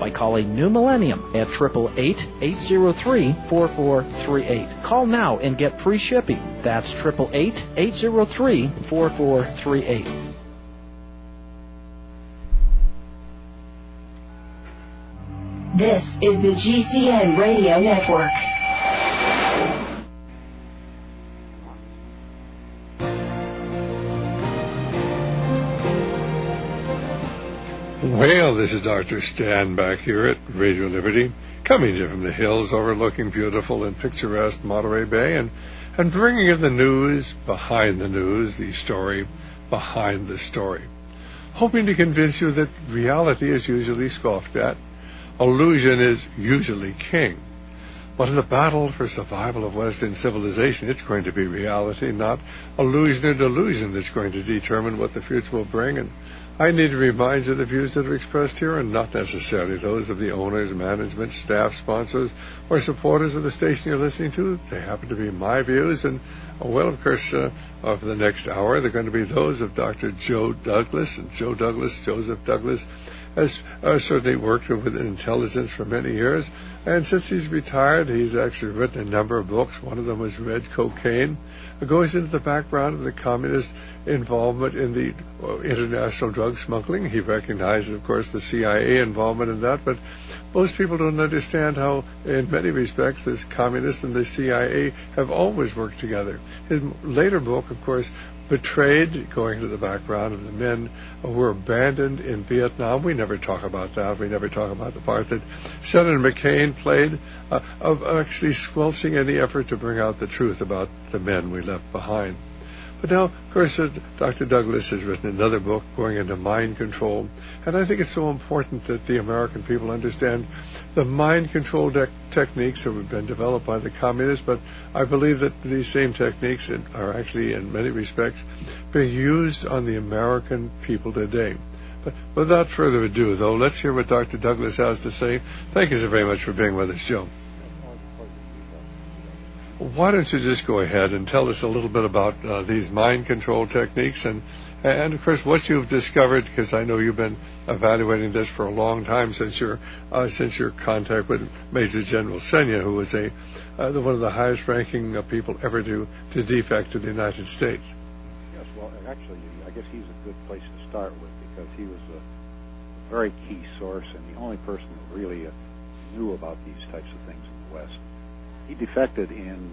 by calling New Millennium at 888-803-4438. Call now and get free shipping. That's 888-803-4438. This is the GCN Radio Network. Well, this is Dr. Stan back here at Radio Liberty, coming to you from the hills overlooking beautiful and picturesque Monterey Bay, and bringing you the news behind the news, the story behind the story, hoping to convince you that reality is usually scoffed at, illusion is usually king. But in the battle for survival of Western civilization, it's going to be reality, not illusion or delusion, that's going to determine what the future will bring. And I need to remind you the views that are expressed here are not necessarily those of the owners, management, staff, sponsors, or supporters of the station you're listening to. They happen to be my views, and, well, of course, for the next hour, they're going to be those of Dr. Joe Douglas. And Joseph Douglas, has certainly worked with intelligence for many years, and since he's retired, he's actually written a number of books. One of them was Red Cocaine. It goes into the background of the communist involvement in the international drug smuggling. He recognizes, of course, the CIA involvement in that, but most people don't understand how, in many respects, the communists and the CIA have always worked together. His later book, of course, Betrayed, going into the background of the men who were abandoned in Vietnam. We never talk about that. We never talk about the part that Senator McCain played of actually squelching any effort to bring out the truth about the men we left behind. But now, of course, Dr. Douglas has written another book going into mind control, and I think it's so important that the American people understand the mind control techniques that have been developed by the communists, but I believe that these same techniques are actually, in many respects, being used on the American people today. But without further ado, though, let's hear what Dr. Douglas has to say. Thank you so very much for being with us, Joe. Why don't you just go ahead and tell us a little bit about these mind control techniques and of course what you've discovered, because I know you've been evaluating this for a long time since your contact with Major General Senya, who was one of the highest ranking people ever to defect to the United States. Yes, well, actually, I guess he's a good place to start with, because he was a very key source and the only person who really knew about these types of things in the West. He defected in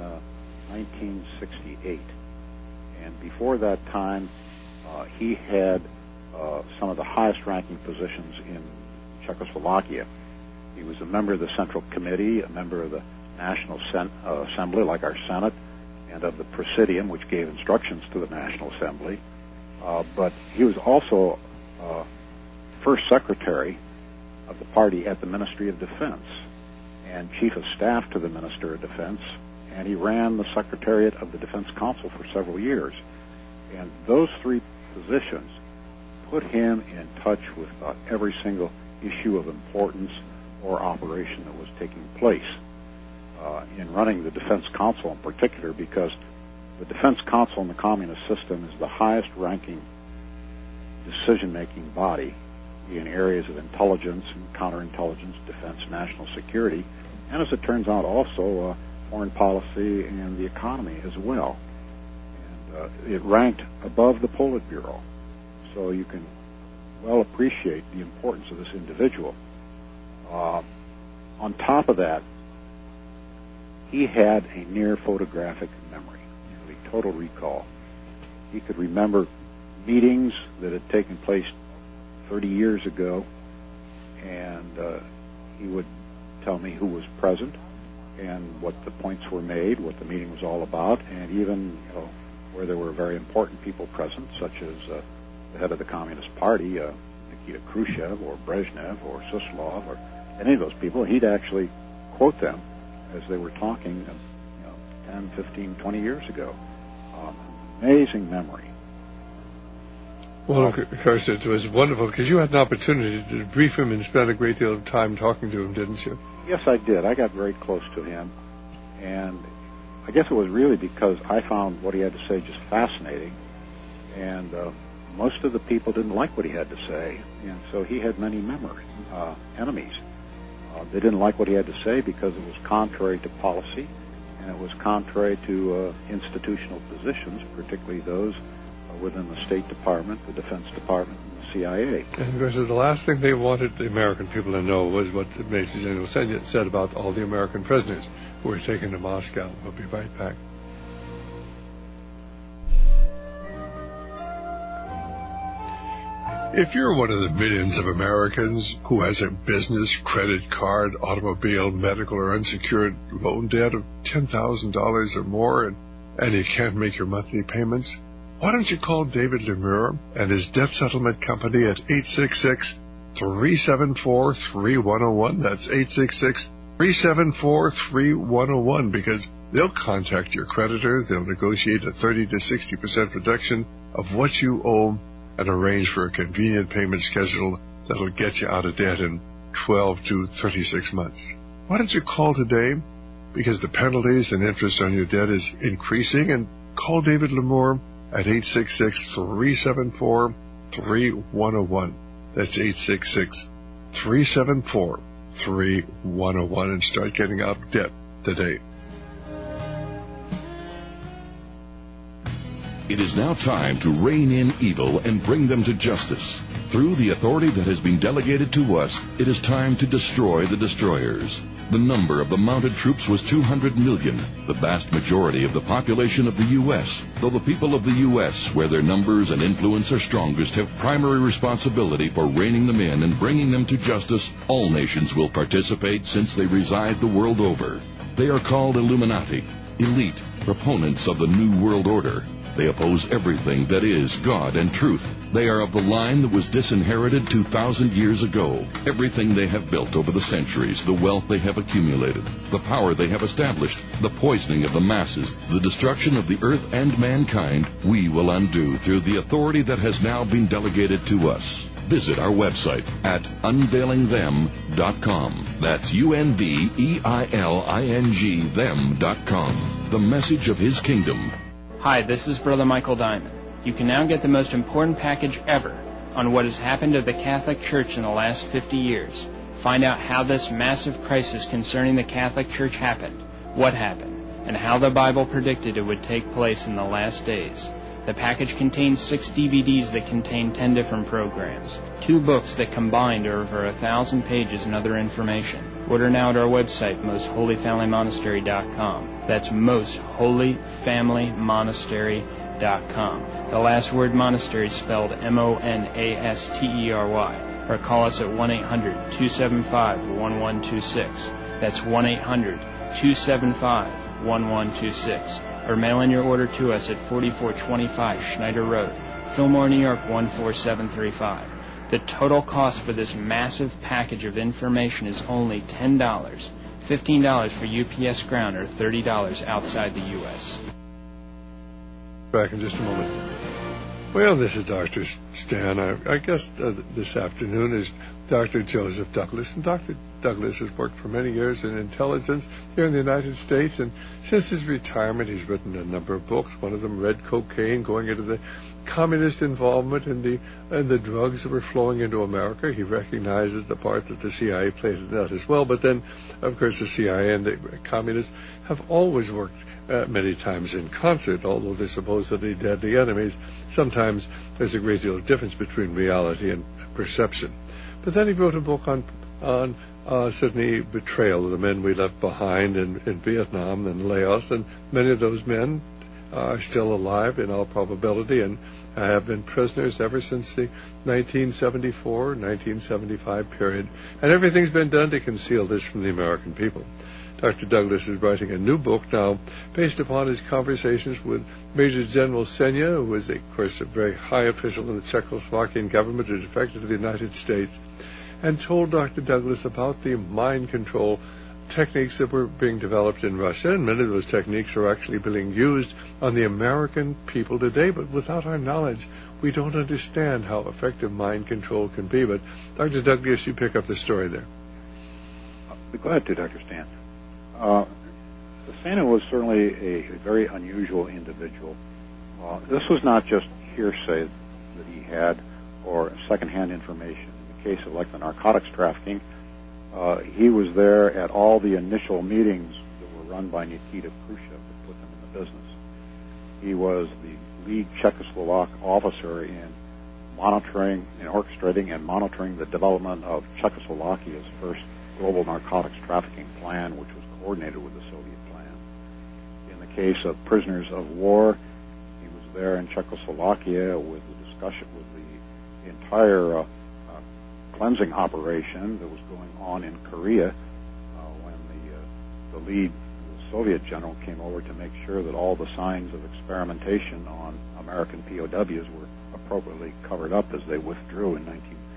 1968, and before that time, he had some of the highest-ranking positions in Czechoslovakia. He was a member of the Central Committee, a member of the National Assembly, like our Senate, and of the Presidium, which gave instructions to the National Assembly. But he was also first secretary of the party at the Ministry of Defense, and chief of staff to the Minister of Defense, and he ran the Secretariat of the Defense Council for several years. And those three positions put him in touch with about every single issue of importance or operation that was taking place in running the Defense Council in particular, because the Defense Council in the communist system is the highest-ranking decision-making body in areas of intelligence and counterintelligence, defense, national security, and as it turns out, also foreign policy and the economy as well. And it ranked above the Politburo, so you can well appreciate the importance of this individual. On top of that, he had a near photographic memory, a total recall. He could remember meetings that had taken place 30 years ago, and he would tell me who was present and what the points were made, what the meeting was all about, and even where there were very important people present, such as the head of the Communist Party, Nikita Khrushchev or Brezhnev or Suslov or any of those people. He'd actually quote them as they were talking 10, 15, 20 years ago. Amazing memory. Well, of course, it was wonderful, because you had an opportunity to brief him and spend a great deal of time talking to him, didn't you? Yes, I did. I got very close to him, and I guess it was really because I found what he had to say just fascinating, and most of the people didn't like what he had to say, and so he had many enemies. They didn't like what he had to say because it was contrary to policy, and it was contrary to institutional positions, particularly those within the State Department, the Defense Department, and the CIA. And of course, the last thing they wanted the American people to know was what Major General Senya said about all the American prisoners who were taken to Moscow. We'll be right back. If you're one of the millions of Americans who has a business, credit card, automobile, medical, or unsecured loan debt of $10,000 or more, and you can't make your monthly payments, why don't you call David Lemure and his debt settlement company at 866-374-3101. That's 866-374-3101, because they'll contact your creditors, they'll negotiate a 30 to 60% reduction of what you owe, and arrange for a convenient payment schedule that'll get you out of debt in 12 to 36 months. Why don't you call today? Because the penalties and interest on your debt is increasing, and call David Lemure at 866-374-3101. That's 866-374-3101, and start getting out of debt today. It is now time to rein in evil and bring them to justice. Through the authority that has been delegated to us, it is time to destroy the destroyers. The number of the mounted troops was 200 million, the vast majority of the population of the U.S. Though the people of the U.S., where their numbers and influence are strongest, have primary responsibility for reining them in and bringing them to justice, all nations will participate since they reside the world over. They are called Illuminati, elite, proponents of the New World Order. They oppose everything that is God and truth. They are of the line that was disinherited 2,000 years ago. Everything they have built over the centuries, the wealth they have accumulated, the power they have established, the poisoning of the masses, the destruction of the earth and mankind, we will undo through the authority that has now been delegated to us. Visit our website at unveilingthem.com. That's UNVEILING them.com. The message of His kingdom. Hi, this is Brother Michael Diamond. You can now get the most important package ever on what has happened to the Catholic Church in the last 50 years. Find out how this massive crisis concerning the Catholic Church happened, what happened, and how the Bible predicted it would take place in the last days. The package contains 6 DVDs that contain 10 different programs, 2 books that combined are over 1,000 pages and other information. Order now at our website, mostholyfamilymonastery.com. That's mostholyfamilymonastery.com. The last word monastery is spelled MONASTERY. Or call us at 1-800-275-1126. That's 1-800-275-1126. Or mail in your order to us at 4425 Schneider Road, Fillmore, New York 14735. The total cost for this massive package of information is only $10, $15 for UPS ground, or $30 outside the U.S. Back in just a moment. Well, this is Dr. Stan. I guess this afternoon is Dr. Joseph Douglas. And Dr. Douglas has worked for many years in intelligence here in the United States. And since his retirement, he's written a number of books. One of them, Red Cocaine, going into the communist involvement in the drugs that were flowing into America. He recognizes the part that the CIA played in that as well. But then, of course, the CIA and the communists have always worked many times in concert, although they're supposedly deadly enemies. Sometimes there's a great deal of difference between reality and perception. But then he wrote a book on Sydney betrayal, the men we left behind in Vietnam and Laos, and many of those men are still alive in all probability and have been prisoners ever since the 1974-1975 period. And everything's been done to conceal this from the American people. Dr. Douglas is writing a new book now based upon his conversations with Major General Senya, who was, of course, a very high official in the Czechoslovakian government who defected to the United States, and told Dr. Douglas about the mind control techniques that were being developed in Russia, and many of those techniques are actually being used on the American people today, but without our knowledge, we don't understand how effective mind control can be. But Dr. Douglas, you pick up the story there. I'll be glad to, Dr. Stan. Santa was certainly a very unusual individual. This was not just hearsay that he had or secondhand information. In the case of like the narcotics trafficking, He was there at all the initial meetings that were run by Nikita Khrushchev that put them in the business. He was the lead Czechoslovak officer in monitoring and orchestrating and monitoring the development of Czechoslovakia's first global narcotics trafficking plan, which was coordinated with the Soviet plan. In the case of prisoners of war, he was there in Czechoslovakia with the discussion with the entire cleansing operation that was going on in Korea when the lead Soviet general came over to make sure that all the signs of experimentation on American POWs were appropriately covered up as they withdrew in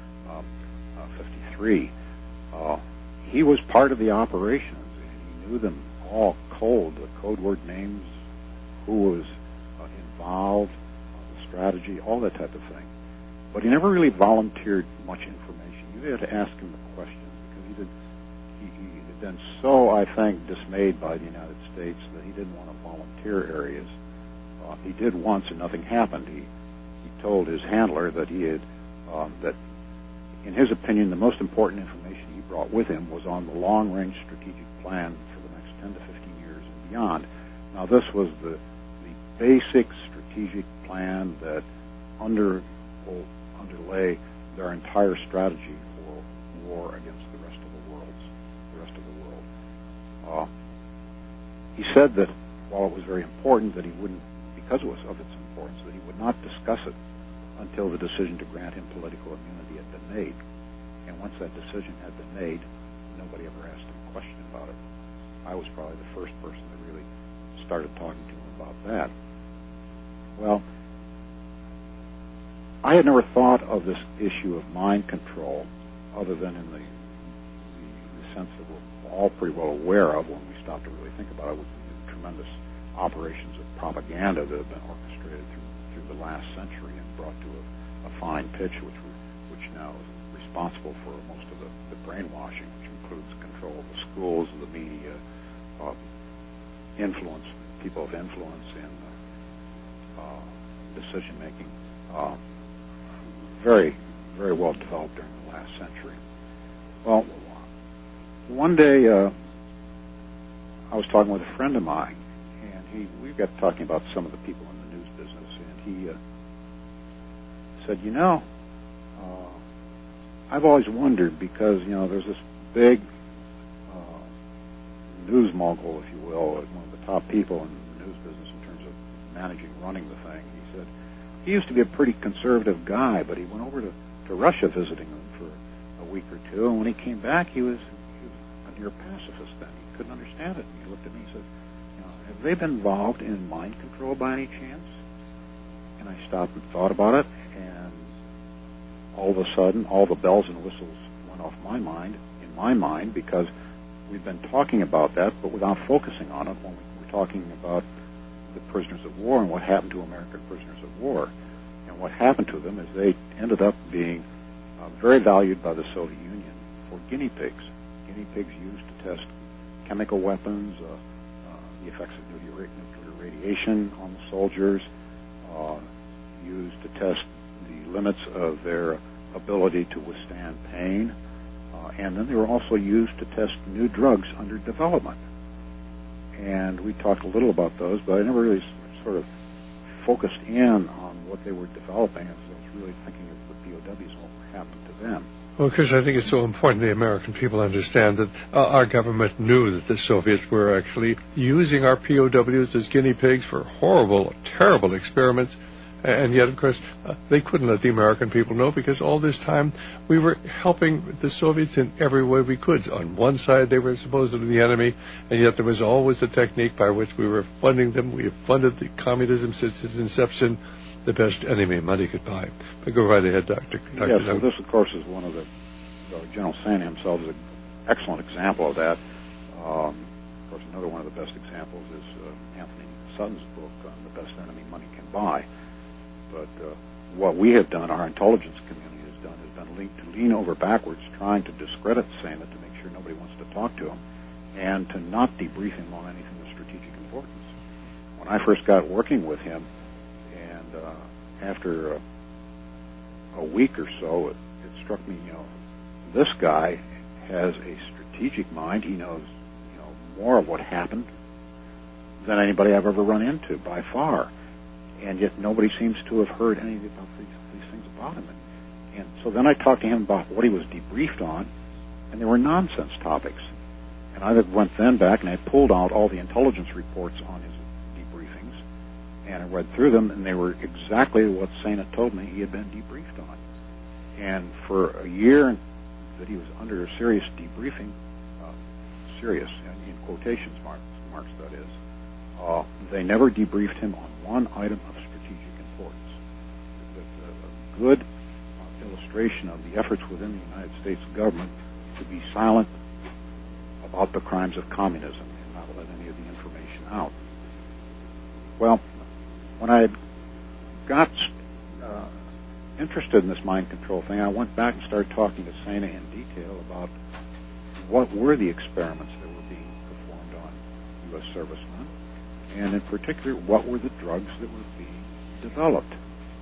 1953. He was part of the operations, and he knew them all cold, the code word names, who was involved, the strategy, all that type of thing. But he never really volunteered much information. You had to ask him the questions because he had been so, I think, dismayed by the United States that he didn't want to volunteer areas. He did once, and nothing happened. He told his handler that he had that, in his opinion, the most important information he brought with him was on the long-range strategic plan for the next 10 to 15 years and beyond. Now, this was the basic strategic plan that underlay their entire strategy for war against the rest of the world. He said that while it was very important, that he wouldn't, because it was of its importance, that he would not discuss it until the decision to grant him political immunity had been made. And once that decision had been made, nobody ever asked him a question about it. I was probably the first person that really started talking to him about that. Well, I had never thought of this issue of mind control other than in the sense that we're all pretty well aware of when we stop to really think about it, with the tremendous operations of propaganda that have been orchestrated through the last century and brought to a fine pitch, which now is responsible for most of the brainwashing, which includes control of the schools, the media, influence, people of influence in decision making. Very, very well developed during the last century. Well, one day I was talking with a friend of mine, and we got talking about some of the people in the news business, and he said, I've always wondered, because, there's this big news mogul, if you will, one of the top people in the news business in terms of running the thing. He said he used to be a pretty conservative guy, but he went over to Russia visiting them for a week or two, and when he came back, he was a near pacifist then. He couldn't understand it. And he looked at me and said, have they been involved in mind control by any chance? And I stopped and thought about it, and all of a sudden, all the bells and whistles went off in my mind, because we've been talking about that, but without focusing on it when we were talking about the prisoners of war and what happened to American prisoners of war. And what happened to them is they ended up being very valued by the Soviet Union for guinea pigs. Guinea pigs used to test chemical weapons, the effects of nuclear radiation on the soldiers, used to test the limits of their ability to withstand pain, and then they were also used to test new drugs under development. And we talked a little about those, but I never really sort of focused in on what they were developing, as I was really thinking of the POWs and what happened to them. Well, because I think it's so important the American people understand that our government knew that the Soviets were actually using our POWs as guinea pigs for horrible, terrible experiments. And yet, of course, they couldn't let the American people know, because all this time we were helping the Soviets in every way we could. On one side, they were supposedly the enemy, and yet there was always a technique by which we were funding them. We have funded the communism since its inception, the best enemy money could buy. But go right ahead, Dr. Yes, so this, of course, is one of General Sand himself is an excellent example of that. Of course, another one of the best examples is Anthony Sutton's book on the best enemy money can buy. But what we have done, our intelligence community has done, to lean over backwards, trying to discredit Sanda to make sure nobody wants to talk to him, and to not debrief him on anything of strategic importance. When I first got working with him, and after a week or so, it struck me, this guy has a strategic mind. He knows, more of what happened than anybody I've ever run into by far. And yet nobody seems to have heard anything about these things about him. And so then I talked to him about what he was debriefed on, and they were nonsense topics. And I went then back and I pulled out all the intelligence reports on his debriefings, and I read through them, and they were exactly what Saina told me he had been debriefed on. And for a year that he was under a serious debriefing, serious, in quotations marks that is, they never debriefed him on one item of strategic importance. A good illustration of the efforts within the United States government to be silent about the crimes of communism and not let any of the information out. Well, when I got interested in this mind control thing, I went back and started talking to Saina in detail about what were the experiments that were being performed on U.S. servicemen, and in particular, what were the drugs that were being developed.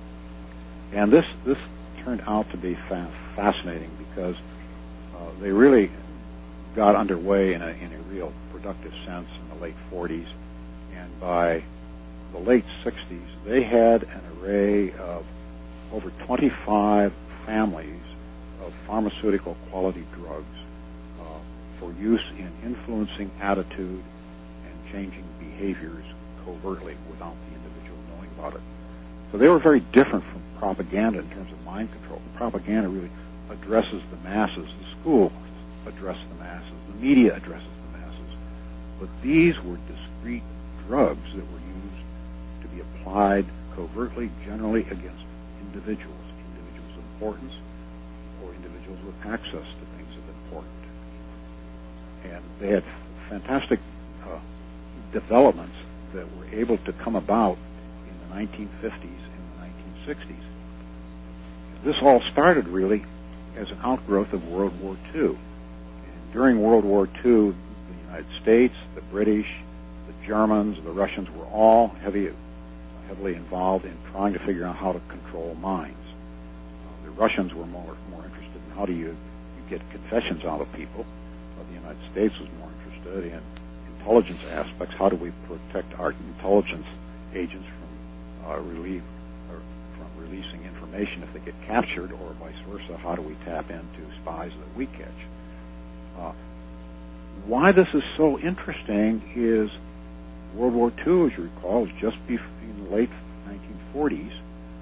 And this turned out to be fascinating because they really got underway in a real productive sense in the late 40s, and by the late 60s, they had an array of over 25 families of pharmaceutical quality drugs for use in influencing attitude and changing behaviors covertly without the individual knowing about it. So they were very different from propaganda in terms of mind control. Propaganda really addresses the masses. The school addresses the masses. The media addresses the masses. But these were discrete drugs that were used to be applied covertly, generally against individuals of importance, or individuals with access to things of importance. And they had fantastic developments that were able to come about in the 1950s and the 1960s. This all started really as an outgrowth of World War II. And during World War II, the United States, the British, the Germans, the Russians were all heavily involved in trying to figure out how to control minds. The Russians were more interested in how do you get confessions out of people. The United States was more interested in intelligence aspects. How do we protect our intelligence agents from releasing information if they get captured, or vice versa? How do we tap into spies that we catch? Why this is so interesting is World War II, as you recall, was just in the late 1940s,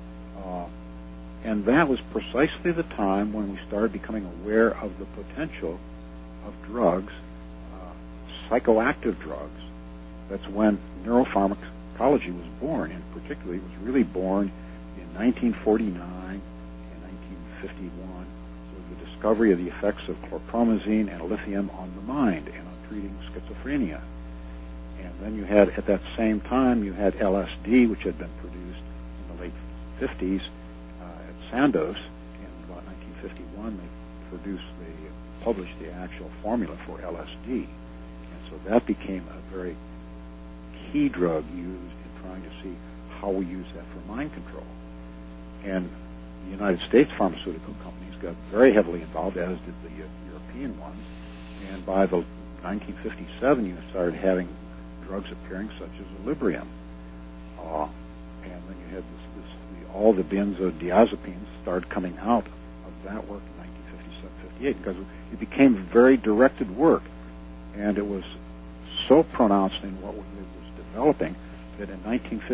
and that was precisely the time when we started becoming aware of the potential of drugs, psychoactive drugs. That's when neuropharmacology was born, and particularly it was really born in 1949 and 1951 with the discovery of the effects of chlorpromazine and lithium on the mind and on treating schizophrenia. And then you had, at that same time, you had LSD, which had been produced in the late 50s at Sandoz. In about 1951, they published the actual formula for LSD. And so that became a very key drug used in trying to see how we use that for mind control. And the United States pharmaceutical companies got very heavily involved, as did the European ones. And by the 1957, you started having drugs appearing such as Librium. And then you had all the benzodiazepines started coming out of that work in 1957-58 because it became very directed work. And it was so pronounced in what it was developing that in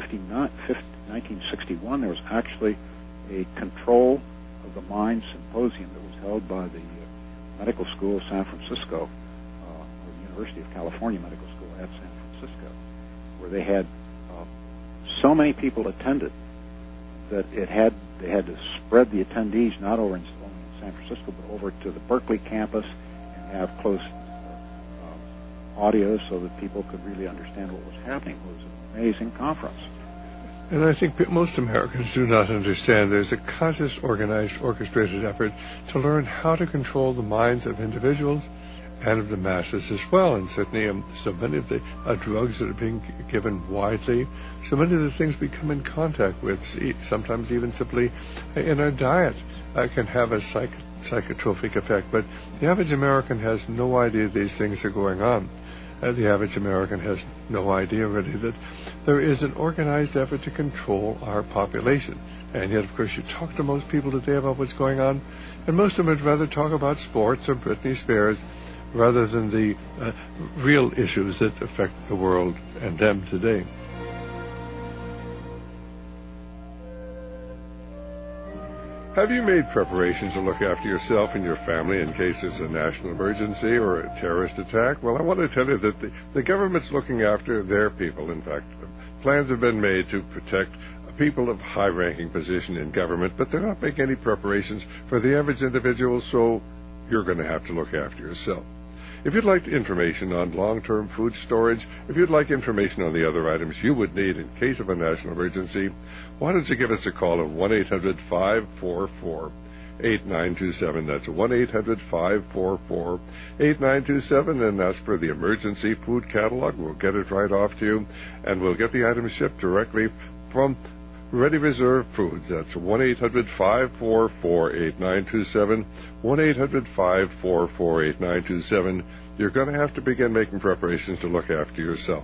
1961 there was actually a control of the mind symposium that was held by the Medical School of San Francisco, or the University of California Medical School at San Francisco, where they had so many people attended that they had to spread the attendees not only in San Francisco but over to the Berkeley campus and have close audio so that people could really understand what was happening. It was an amazing conference. And I think most Americans do not understand there's a conscious, organized, orchestrated effort to learn how to control the minds of individuals and of the masses as well. And certainly so many of the drugs that are being given widely, so many of the things we come in contact with, sometimes even simply in our diet, can have a psychotropic effect. But the average American has no idea these things are going on. The average American has no idea really that there is an organized effort to control our population. And yet, of course, you talk to most people today about what's going on, and most of them would rather talk about sports or Britney Spears rather than the real issues that affect the world and them today. Have you made preparations to look after yourself and your family in case there's a national emergency or a terrorist attack? Well, I want to tell you that the government's looking after their people. In fact, plans have been made to protect people of high-ranking position in government, but they're not making any preparations for the average individual, so you're going to have to look after yourself. If you'd like information on long-term food storage, if you'd like information on the other items you would need in case of a national emergency, why don't you give us a call at 1-800-544-8927. That's 1-800-544-8927, and ask for the emergency food catalog. We'll get it right off to you, and we'll get the items shipped directly from Ready Reserve Foods. That's 1-800-544-8927, 1-800-544-8927. You're going to have to begin making preparations to look after yourself.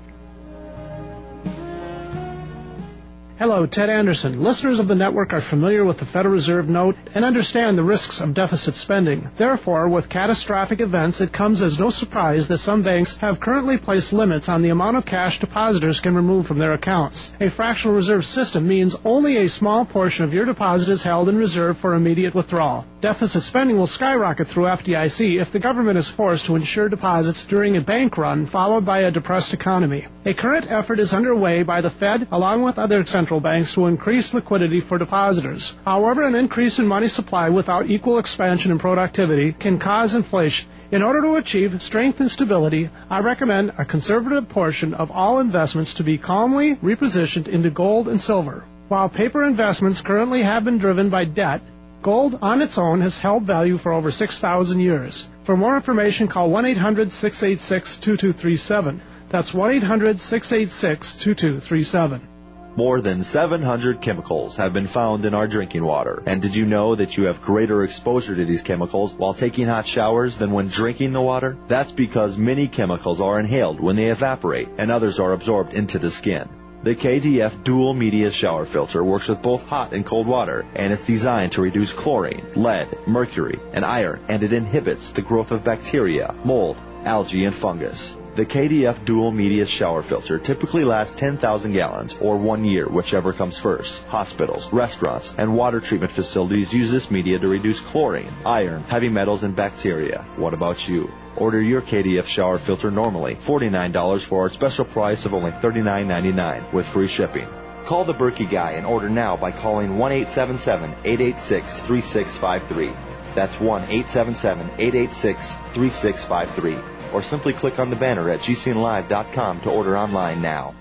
Hello, Ted Anderson. Listeners of the network are familiar with the Federal Reserve note and understand the risks of deficit spending. Therefore, with catastrophic events, it comes as no surprise that some banks have currently placed limits on the amount of cash depositors can remove from their accounts. A fractional reserve system means only a small portion of your deposit is held in reserve for immediate withdrawal. Deficit spending will skyrocket through FDIC if the government is forced to insure deposits during a bank run followed by a depressed economy. A current effort is underway by the Fed along with other central banks to increase liquidity for depositors. However, an increase in money supply without equal expansion in productivity can cause inflation. In order to achieve strength and stability, I recommend a conservative portion of all investments to be calmly repositioned into gold and silver. While paper investments currently have been driven by debt, gold on its own has held value for over 6,000 years. For more information, call 1-800-686-2237. That's 1-800-686-2237. More than 700 chemicals have been found in our drinking water. And did you know that you have greater exposure to these chemicals while taking hot showers than when drinking the water? That's because many chemicals are inhaled when they evaporate, and others are absorbed into the skin. The KDF Dual Media Shower Filter works with both hot and cold water, and it's designed to reduce chlorine, lead, mercury, and iron, and it inhibits the growth of bacteria, mold, algae, and fungus. The KDF Dual Media Shower Filter typically lasts 10,000 gallons, or 1 year, whichever comes first. Hospitals, restaurants, and water treatment facilities use this media to reduce chlorine, iron, heavy metals, and bacteria. What about you? Order your KDF shower filter normally $49 for our special price of only $39.99 with free shipping. Call the Berkey Guy and order now by calling 1-877-886-3653. That's 1-877-886-3653. Or simply click on the banner at gcnlive.com to order online now.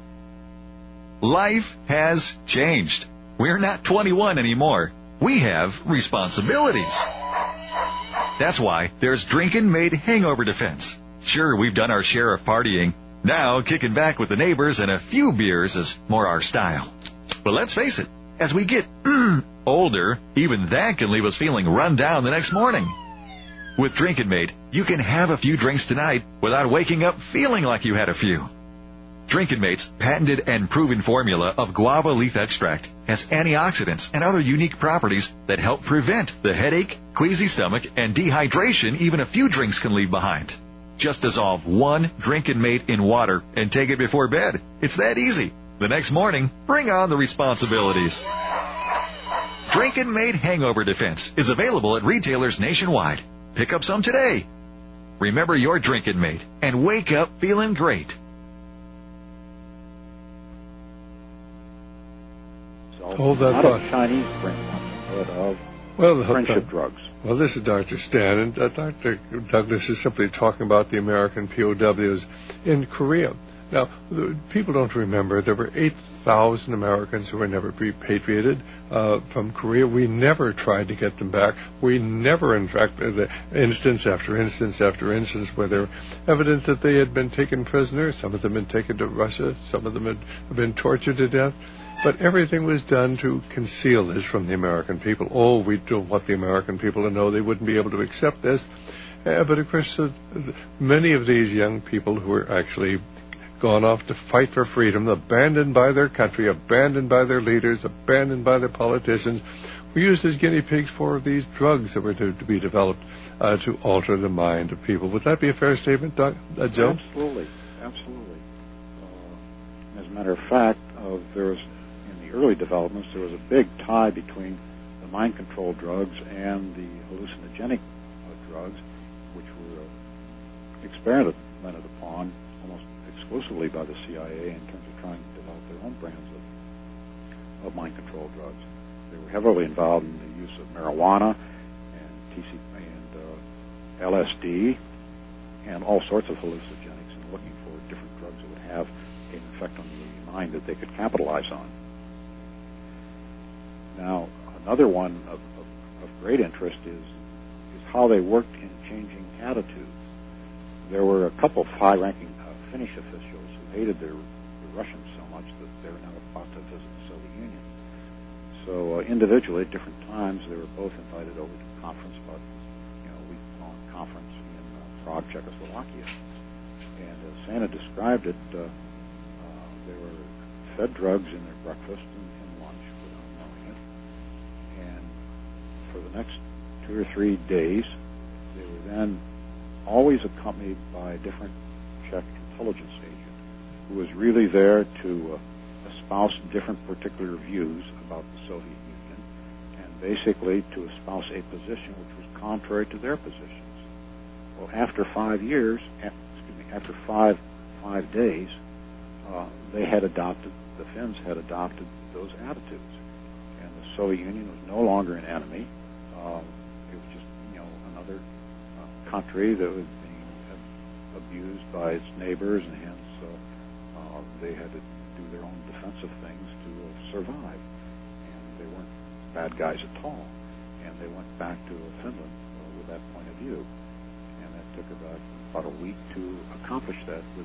Life has changed. We're not 21 anymore. We have responsibilities. That's why there's Drinkin' Made Hangover Defense. Sure, we've done our share of partying. Now, kicking back with the neighbors and a few beers is more our style. But let's face it, as we get older, even that can leave us feeling run down the next morning. With Drinkin' Made, you can have a few drinks tonight without waking up feeling like you had a few. Drinkin' Mate's patented and proven formula of guava leaf extract has antioxidants and other unique properties that help prevent the headache, queasy stomach, and dehydration even a few drinks can leave behind. Just dissolve one Drinkin' Mate in water and take it before bed. It's that easy. The next morning, bring on the responsibilities. Drinkin' Made Hangover Defense is available at retailers nationwide. Pick up some today. Remember your Drinkin' Mate and wake up feeling great. Hold that not thought. of Chinese brain, but of friendship drugs. Well, this is Dr. Stan, and Dr. Douglas is simply talking about the American POWs in Korea. Now, people don't remember there were 8,000 Americans who were never repatriated from Korea. We never tried to get them back. We never, in fact, the instance after instance after instance where there evidence that they had been taken prisoner. Some of them had been taken to Russia. Some of them had been tortured to death. But everything was done to conceal this from the American people. Oh, we don't want the American people to know. They wouldn't be able to accept this. But of course, many of these young people who were actually gone off to fight for freedom, abandoned by their country, abandoned by their leaders, abandoned by their politicians, were used as guinea pigs for these drugs that were to be developed to alter the mind of people. Would that be a fair statement, Joe? Absolutely. As a matter of fact, there was, in the early developments, there was a big tie between the mind control drugs and the hallucinogenic drugs, which were experimented upon almost exclusively by the CIA in terms of trying to develop their own brands of mind control drugs. They were heavily involved in the use of marijuana and LSD and all sorts of hallucinogenics, and looking for different drugs that would have an effect on the mind that they could capitalize on. Now, another one of great interest is how they worked in changing attitudes. There were a couple of high-ranking Finnish officials who hated the Russians so much that they were now about to visit the Soviet Union. So individually, at different times, they were both invited over to a conference, about a week-long conference in Prague, Czechoslovakia. And as Santa described it, they were fed drugs in their breakfast and lunch without knowing it. And for the next 2 or 3 days, they were then always accompanied by a different Czech intelligence agent who was really there to espouse different particular views about the Soviet Union and basically to espouse a position which was contrary to their positions. Well, after 5 years, after five days, the Finns had adopted those attitudes, and the Soviet Union was no longer an enemy. It was just, another country that was being abused by its neighbors, and hence they had to do their own defensive things to survive. And they weren't bad guys at all. And they went back to Finland with that point of view. And that took about a week to accomplish that with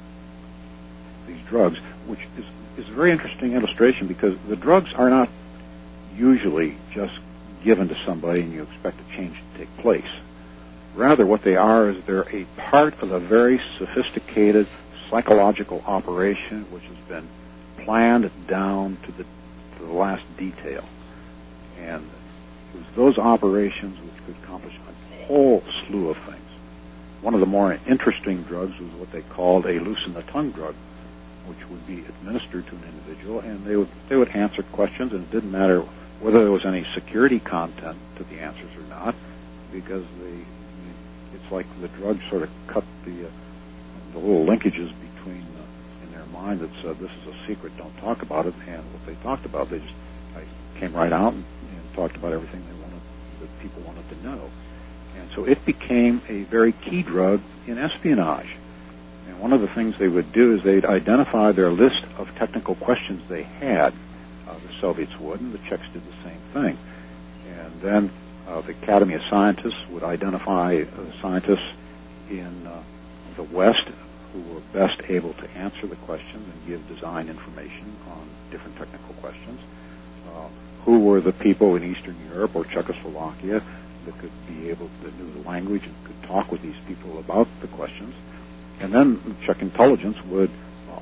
these drugs, which is a very interesting illustration, because the drugs are not usually just given to somebody and you expect a change to take place. Rather, what they are is they're a part of a very sophisticated psychological operation which has been planned down to the last detail. And it was those operations which could accomplish a whole slew of things. One of the more interesting drugs was what they called a loosen-the-tongue drug, which would be administered to an individual, and they would answer questions, and it didn't matter whether there was any security content to the answers or not, because it's like the drug sort of cut the little linkages between in their mind that said, this is a secret, don't talk about it, and what they talked about, they just came right out and talked about everything that people wanted to know. And so it became a very key drug in espionage. And one of the things they would do is they'd identify their list of technical questions they had. The Soviets would, and the Czechs did the same thing. And then the Academy of Scientists would identify scientists in the West who were best able to answer the questions and give design information on different technical questions. Who were the people in Eastern Europe or Czechoslovakia that knew the language and could talk with these people about the questions. And then the Czech intelligence would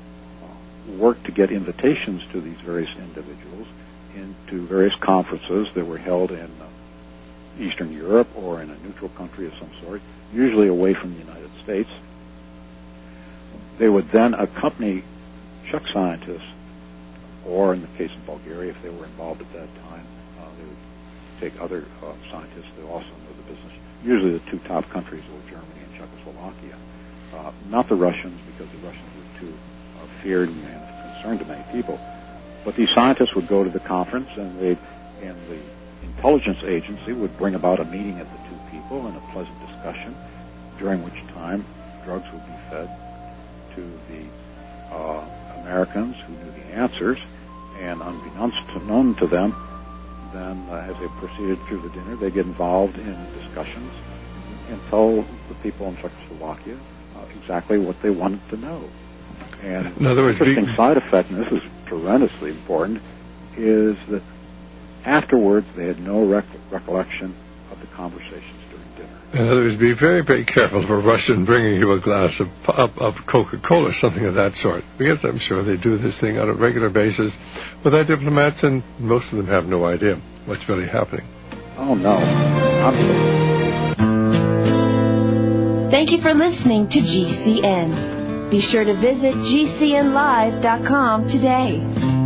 work to get invitations to these various individuals into various conferences that were held in Eastern Europe or in a neutral country of some sort, usually away from the United States. They would then accompany Czech scientists, or in the case of Bulgaria, if they were involved at that time, they would take other scientists that also knew the business. Usually the two top countries were Germany and Czechoslovakia. Not the Russians, because the Russians were too feared and concerned to many people. But these scientists would go to the conference, and the intelligence agency would bring about a meeting of the two people and a pleasant discussion, during which time drugs would be fed to the Americans who knew the answers, and known to them, then as they proceeded through the dinner, they get involved in discussions and tell the people in Czechoslovakia exactly what they wanted to know. And in other words, the interesting side effect, and this is tremendously important, is that afterwards they had no recollection of the conversations during dinner. In other words, be very, very careful of a Russian bringing you a glass of Coca-Cola, something of that sort. Because I'm sure they do this thing on a regular basis with our diplomats, and most of them have no idea what's really happening. Oh, no. Absolutely. Thank you for listening to GCN. Be sure to visit GCNlive.com today.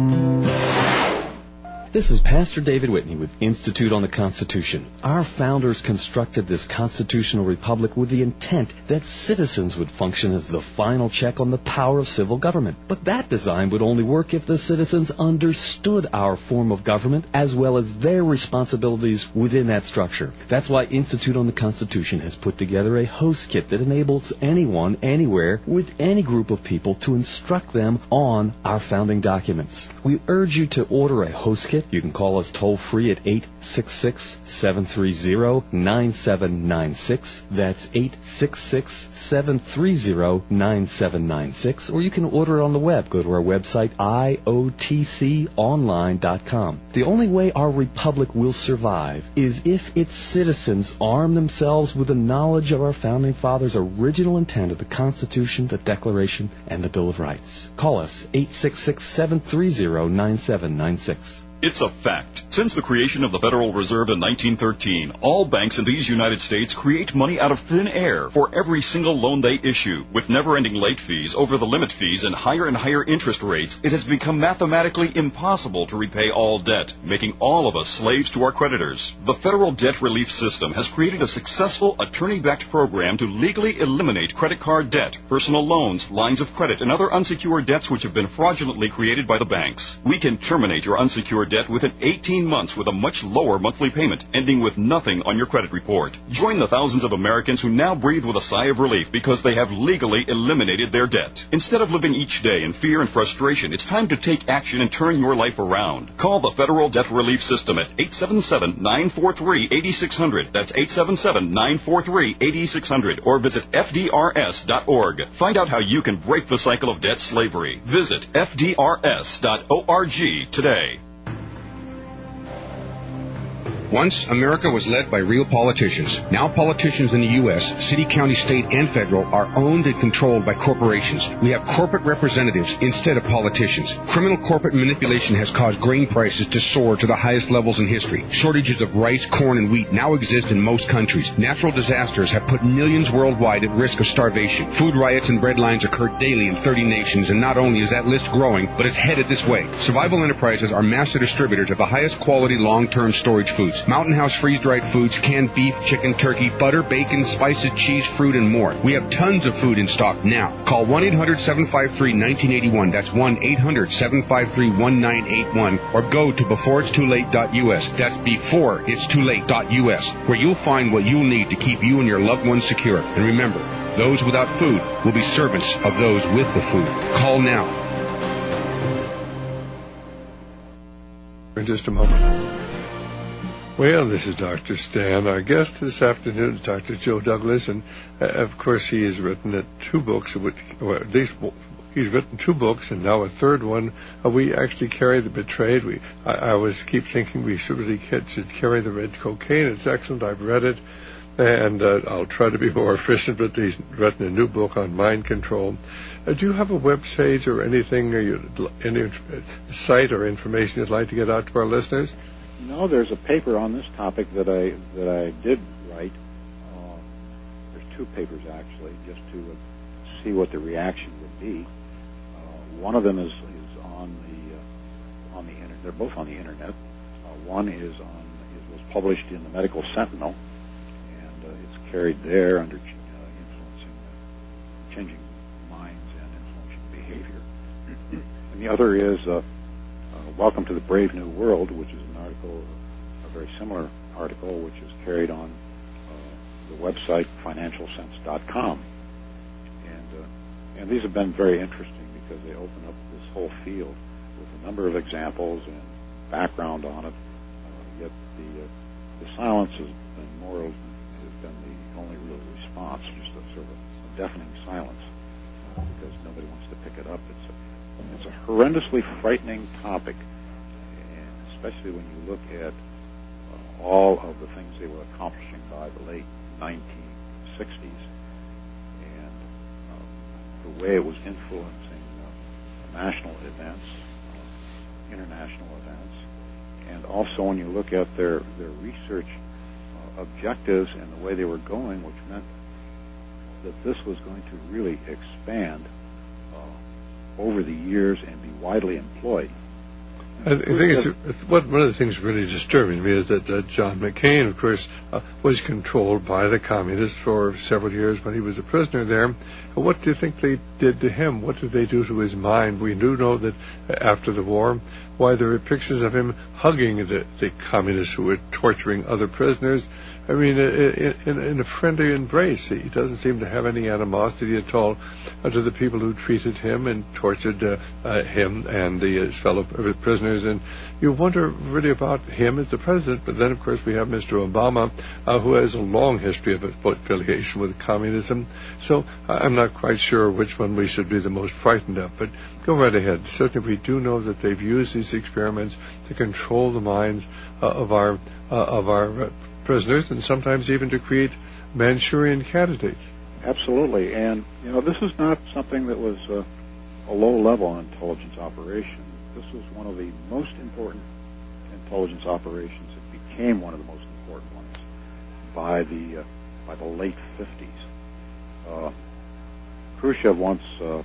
This is Pastor David Whitney with Institute on the Constitution. Our founders constructed this constitutional republic with the intent that citizens would function as the final check on the power of civil government. But that design would only work if the citizens understood our form of government as well as their responsibilities within that structure. That's why Institute on the Constitution has put together a host kit that enables anyone, anywhere, with any group of people to instruct them on our founding documents. We urge you to order a host kit. You can call us toll-free at 866-730-9796. That's 866-730-9796. Or you can order it on the web. Go to our website, iotconline.com. The only way our republic will survive is if its citizens arm themselves with the knowledge of our Founding Fathers' original intent of the Constitution, the Declaration, and the Bill of Rights. Call us, 866-730-9796. It's a fact. Since the creation of the Federal Reserve in 1913, all banks in these United States create money out of thin air for every single loan they issue. With never-ending late fees, over-the-limit fees, and higher interest rates, it has become mathematically impossible to repay all debt, making all of us slaves to our creditors. The Federal Debt Relief System has created a successful attorney-backed program to legally eliminate credit card debt, personal loans, lines of credit, and other unsecured debts which have been fraudulently created by the banks. We can terminate your unsecured debt within 18 months with a much lower monthly payment, ending with nothing on your credit report. Join the thousands of Americans who now breathe with a sigh of relief because they have legally eliminated their debt. Instead of living each day in fear and frustration, it's time to take action and turn your life around. Call the Federal Debt Relief System at 877-943-8600. That's 877-943-8600. Or visit FDRS.org. Find out how you can break the cycle of debt slavery. Visit FDRS.org today. Once, America was led by real politicians. Now politicians in the U.S., city, county, state, and federal are owned and controlled by corporations. We have corporate representatives instead of politicians. Criminal corporate manipulation has caused grain prices to soar to the highest levels in history. Shortages of rice, corn, and wheat now exist in most countries. Natural disasters have put millions worldwide at risk of starvation. Food riots and bread lines occur daily in 30 nations, and not only is that list growing, but it's headed this way. Survival Enterprises are master distributors of the highest quality long-term storage foods. Mountain House freeze-dried foods, canned beef, chicken, turkey, butter, bacon, spices, cheese, fruit, and more. We have tons of food in stock now. Call 1-800-753-1981. That's 1-800-753-1981. Or go to beforeitstoolate.us. That's beforeitstoolate.us, where you'll find what you'll need to keep you and your loved ones secure. And remember, those without food will be servants of those with the food. Call now. In just a moment. Well, this is Dr. Stan. Our guest this afternoon is Dr. Joe Douglas, and of course he has written two books, or at least he's written two books, and now a third one. We actually carry the Betrayed. I always keep thinking we should carry the Red Cocaine. It's excellent. I've read it, and I'll try to be more efficient, but he's written a new book on mind control. Do you have a website or anything, any site or information you'd like to get out to our listeners? No, there's a paper on this topic that I did write. There's two papers actually, just to see what the reaction would be. One of them is on the internet. They're both on the internet. One was published in the Medical Sentinel, and it's carried there under changing minds and influencing behavior. And the other is Welcome to the Brave New World, which is an article, a very similar article, which is carried on the website financialsense.com. And these have been very interesting because they open up this whole field with a number of examples and background on it. Yet the silence has been the only real response, just a sort of a deafening silence, because nobody wants to pick it up. It's a horrendously frightening topic, and especially when you look at all of the things they were accomplishing by the late 1960s, and the way it was influencing national events, international events, and also when you look at their research objectives and the way they were going, which meant that this was going to really expand over the years and be widely employed. I think one of the things really disturbing to me is that John McCain, of course, was controlled by the communists for several years when he was a prisoner there. What do you think they did to him? What did they do to his mind? We do know that after the war, why there are pictures of him hugging the communists who were torturing other prisoners. I mean, in a friendly embrace. He doesn't seem to have any animosity at all to the people who treated him and tortured him and his fellow prisoners. And you wonder really about him as the president. But then, of course, we have Mr. Obama, who has a long history of affiliation with communism. So I'm not quite sure which one we should be the most frightened of. But go right ahead. Certainly, we do know that they've used these experiments to control the minds of our prisoners, and sometimes even to create Manchurian candidates. Absolutely, and this is not something that was a low-level intelligence operation. This was one of the most important intelligence operations. It became one of the most important ones by the late 50s. Khrushchev once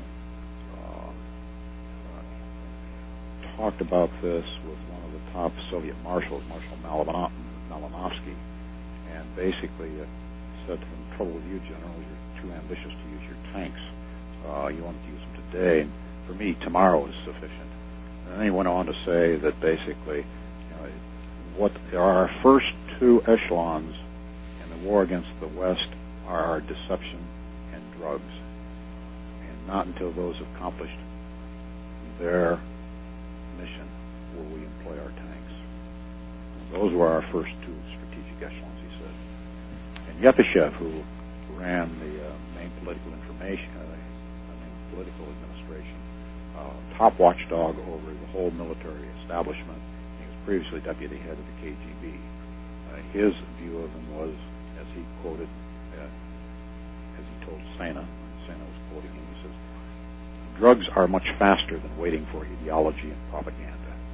talked about this with one of the top Soviet marshals, Marshal Malinovsky, and basically said to him, "Trouble with you, General, you're too ambitious to use your tanks. You want to use them today, and for me, tomorrow is sufficient." And then he went on to say that basically, what our first two echelons in the war against the West are deception and drugs, and not until those have accomplished their mission will we employ our tanks. Those were our first two strategic echelons, he said. And Yevpashev, who ran the main political administration, top watchdog over the whole military establishment, he was previously deputy head of the KGB. His view of them was, as he quoted, as he told Sena was quoting him, he says, "Drugs are much faster than waiting for ideology and propaganda."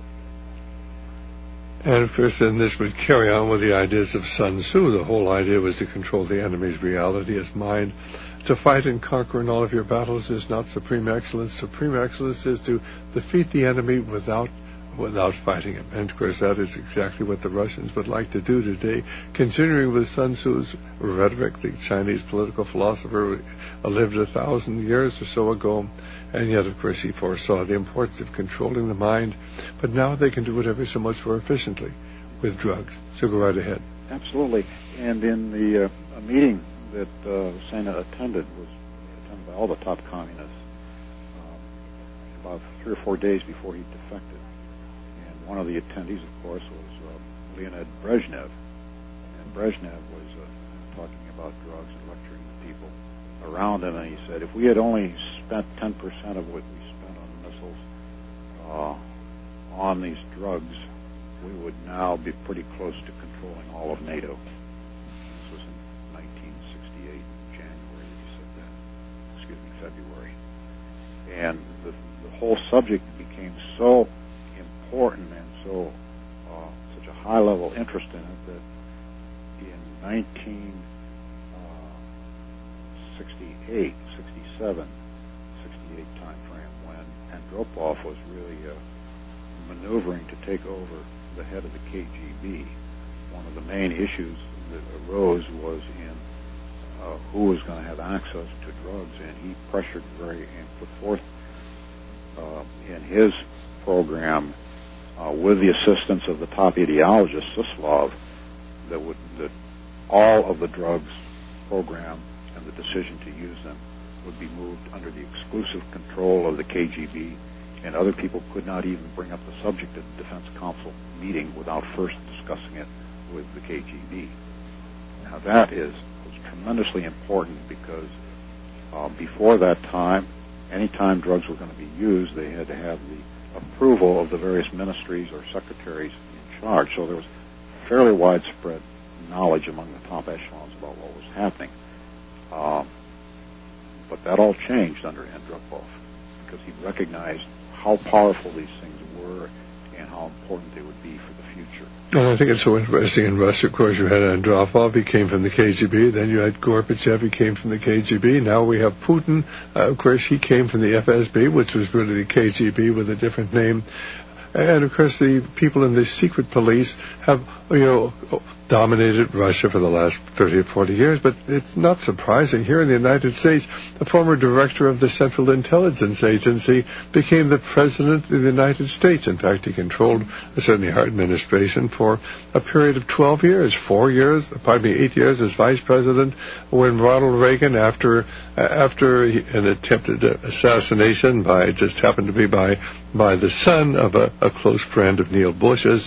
And of course, then this would carry on with the ideas of Sun Tzu. The whole idea was to control the enemy's reality, his mind. To fight and conquer in all of your battles is not supreme excellence. Supreme excellence is to defeat the enemy without fighting him. And of course, that is exactly what the Russians would like to do today. Continuing with Sun Tzu's rhetoric, the Chinese political philosopher lived 1,000 years or so ago, and yet, of course, he foresaw the importance of controlling the mind. But now they can do it ever so much more efficiently with drugs. So go right ahead. Absolutely. And in the a meeting that Sena attended was attended by all the top communists about 3 or 4 days before he defected. And one of the attendees, of course, was Leonid Brezhnev. And Brezhnev was talking about drugs and lecturing the people around him. And he said, if we had only spent 10% of what we spent on the missiles on these drugs, we would now be pretty close to controlling all of NATO. This was in 1968, January, he said that. February. And the whole subject became so important and so such a high-level interest in it that in 1968, 67, 68 time frame, when Andropov was really maneuvering to take over the head of the KGB, one of the main issues that arose was in who was going to have access to drugs, and he pressured and put forth in his program, with the assistance of the top ideologist Suslov, that all of the drugs program and the decision to use them would be moved under the exclusive control of the KGB, and other people could not even bring up the subject at the Defense Council meeting without first discussing it with the KGB. Now that was tremendously important because before that time, any time drugs were going to be used, they had to have the approval of the various ministries or secretaries in charge. So there was fairly widespread knowledge among the top echelons about what was happening. But that all changed under Andropov because he recognized how powerful these things were and how important they would be for the future. And I think it's so interesting in Russia, of course, you had Andropov, he came from the KGB, then you had Gorbachev, he came from the KGB, now we have Putin, of course, he came from the FSB, which was really the KGB with a different name. And, of course, the people in the secret police have, dominated Russia for the last 30 or 40 years. But it's not surprising. Here in the United States, the former director of the Central Intelligence Agency became the president of the United States. In fact, he controlled, certainly our administration, for a period of 12 years, 8 years as vice president, when Ronald Reagan, after an attempted assassination just happened to be by the son of a close friend of Neil Bush's,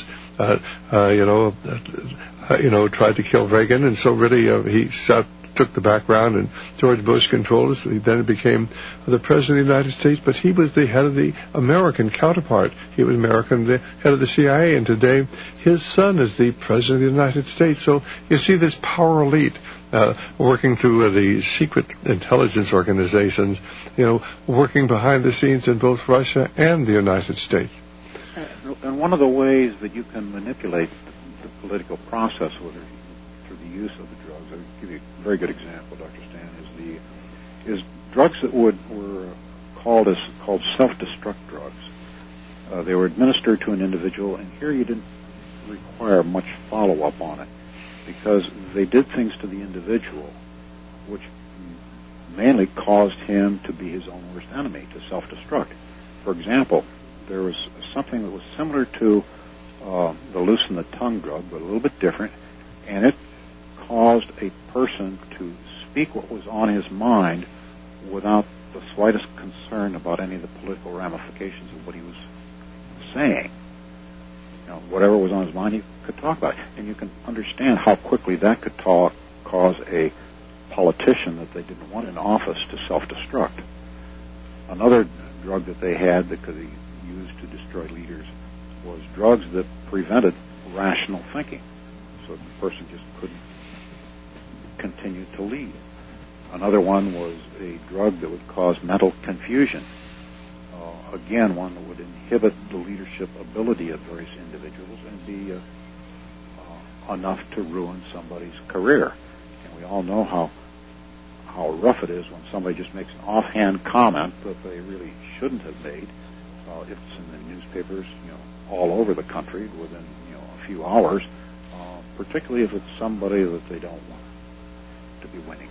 tried to kill Reagan, and so really he took the background, and George Bush controlled us. He then became the president of the United States, but he was the head of the American counterpart. He was the head of the CIA, and today his son is the president of the United States. So you see this power elite working through the secret intelligence organizations, working behind the scenes in both Russia and the United States. And one of the ways that you can manipulate the political process through the use of the drugs, I'll give you a very good example, Dr. Stan, is drugs that were called self-destruct drugs. They were administered to an individual, and here you didn't require much follow-up on it, because they did things to the individual which mainly caused him to be his own worst enemy, to self-destruct. For example, there was something that was similar to the loosen the tongue drug, but a little bit different, and it caused a person to speak what was on his mind without the slightest concern about any of the political ramifications of what he was saying. Whatever was on his mind, he could talk about it. And you can understand how quickly that could cause a politician that they didn't want in office to self-destruct. Another drug that they had that could be used to destroy leaders was drugs that prevented rational thinking, so the person just couldn't continue to lead. Another one was a drug that would cause mental confusion. Again, one that would inhibit the leadership ability of various individuals and be enough to ruin somebody's career. And we all know how rough it is when somebody just makes an offhand comment that they really shouldn't have made. If it's in the newspapers, all over the country within a few hours, particularly if it's somebody that they don't want to be winning.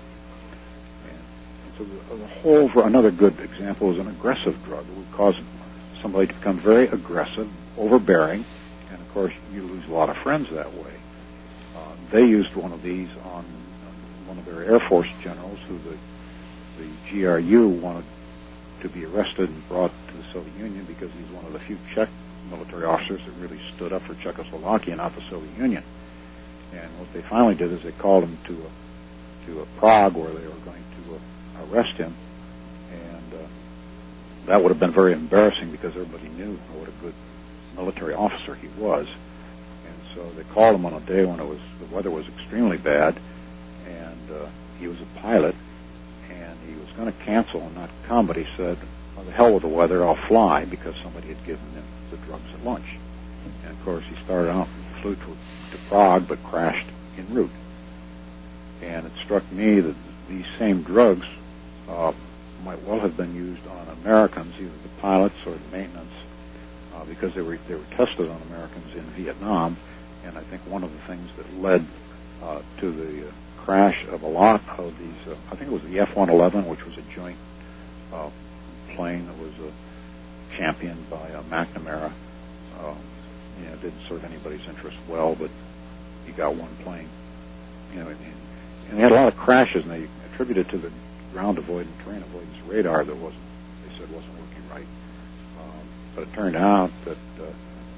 And so another good example is an aggressive drug. It would cause somebody to become very aggressive, overbearing, and of course you lose a lot of friends that way. They used one of these on one of their Air Force generals who the GRU wanted to be arrested and brought to the Soviet Union because he's one of the few Czech military officers that really stood up for Czechoslovakia, not the Soviet Union. And what they finally did is they called him to Prague, where they were going to arrest him, and that would have been very embarrassing because everybody knew what a good military officer he was. And so they called him on a day when the weather was extremely bad, and he was a pilot, and he was going to cancel and not come, but he said, well, the hell with the weather, I'll fly, because somebody had given him the drugs at lunch. And of course he started out and flew to Prague, but crashed en route. And it struck me that these same drugs might well have been used on Americans, either the pilots or the maintenance, because they were tested on Americans in Vietnam. And I think one of the things that led to the crash of a lot of these, I think it was the F-111, which was a joint plane that was championed by McNamara. It didn't serve anybody's interest well, but you got one plane. And they had a lot of crashes, and they attributed to the ground avoidance, terrain avoidance radar that wasn't working right. But it turned out that the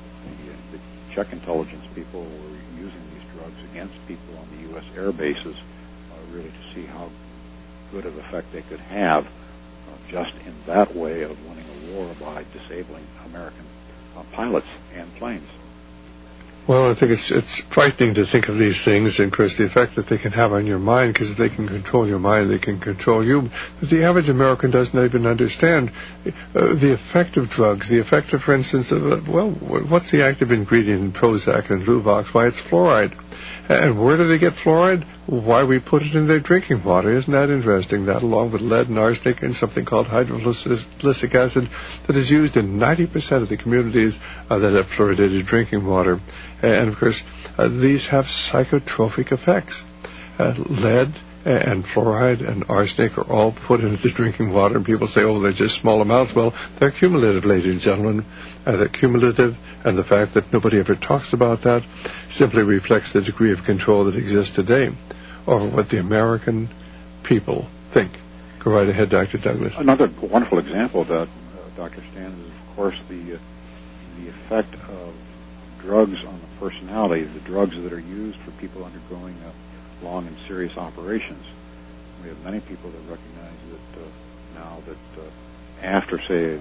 Czech intelligence people were using these drugs against people on the U.S. air bases, really to see how good of effect they could have just in that way of winning a war by disabling American pilots and planes. Well, I think it's frightening to think of these things, and, Chris, the effect that they can have on your mind, because if they can control your mind, they can control you. But the average American doesn't even understand the effect of drugs, the effect of, for instance, what's the active ingredient in Prozac and Luvox? Why, it's fluoride. And where do they get fluoride? Why, we put it in their drinking water. Isn't that interesting? That, along with lead and arsenic and something called hydrofluoric acid, that is used in 90% of the communities that have fluoridated drinking water. And, of course, these have psychotropic effects. Lead and fluoride and arsenic are all put into the drinking water, and people say, oh, they're just small amounts. Well, they're cumulative, ladies and gentlemen. They're cumulative, and the fact that nobody ever talks about that simply reflects the degree of control that exists today over what the American people think. Go right ahead, Dr. Douglas. Another wonderful example of that, Dr. Stan, is, of course, the effect of drugs on the personality, the drugs that are used for people undergoing long and serious operations. We have many people that recognize that now that after, say,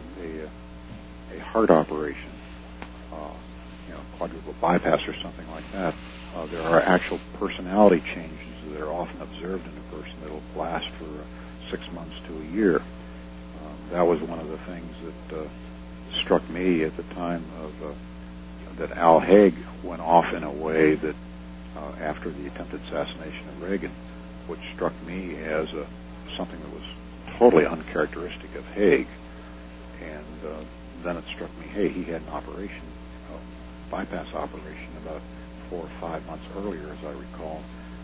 a heart operation, quadruple bypass or something like that, there are actual personality changes that are often observed in a person that will last for 6 months to a year. That was one of the things that struck me at the time of that Al Haig went off in a way that after the attempted assassination of Reagan, which struck me as something that was totally uncharacteristic of Haig. And then it struck me, hey, he had an operation, a bypass operation, about 4 or 5 months earlier, as I recall,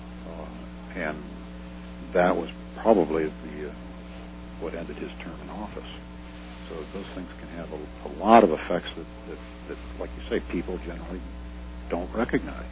and that was probably what ended his term in office. So those things can have a lot of effects that, like you say, people generally don't recognize.